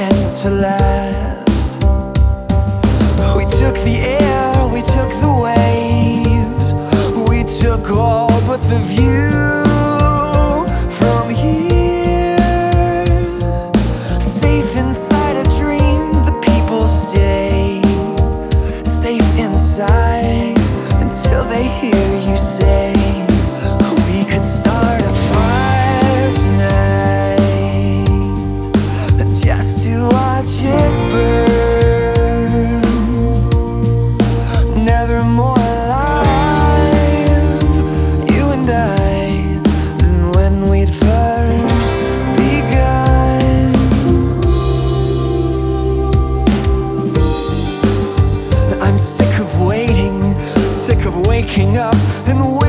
meant to last. We took the air, we took the waves, we took all but the view from here. Safe inside a dream, the people stay safe inside until they hear you say we could start a fire tonight, just to watch it burn. Never more alive, you and I, than when we'd first begun. I'm sick of waiting, sick of waking up and waiting